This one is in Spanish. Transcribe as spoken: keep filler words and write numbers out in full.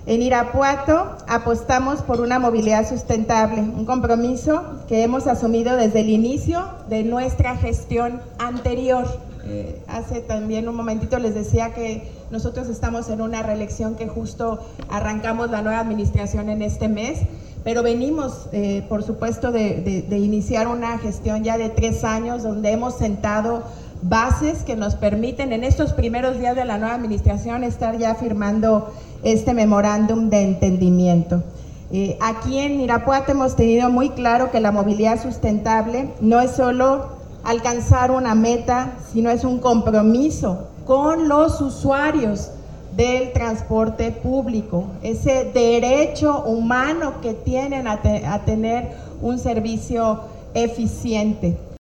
En Irapuato apostamos por una movilidad sustentable, un compromiso que hemos asumido desde el inicio de nuestra gestión anterior. Eh, hace también un momentito les decía que nosotros estamos en una reelección que justo arrancamos la nueva administración en este mes, pero venimos, eh, por supuesto, de, de, de iniciar una gestión ya de tres años donde hemos sentado bases que nos permiten en estos primeros días de la nueva administración estar ya firmando este memorándum de entendimiento. Eh, aquí en Irapuato hemos tenido muy claro que la movilidad sustentable no es solo alcanzar una meta, sino es un compromiso con los usuarios del transporte público, ese derecho humano que tienen a, te, a tener un servicio eficiente.